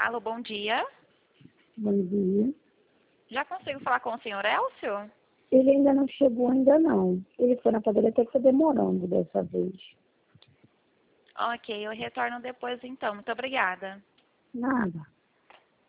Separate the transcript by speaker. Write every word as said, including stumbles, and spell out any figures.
Speaker 1: Alô, bom dia.
Speaker 2: Bom dia.
Speaker 1: Já consigo falar com o senhor Elcio?
Speaker 2: Ele ainda não chegou, ainda não. Ele foi na padaria, até que foi demorando dessa vez.
Speaker 1: Ok, eu retorno depois então. Muito obrigada.
Speaker 2: Nada.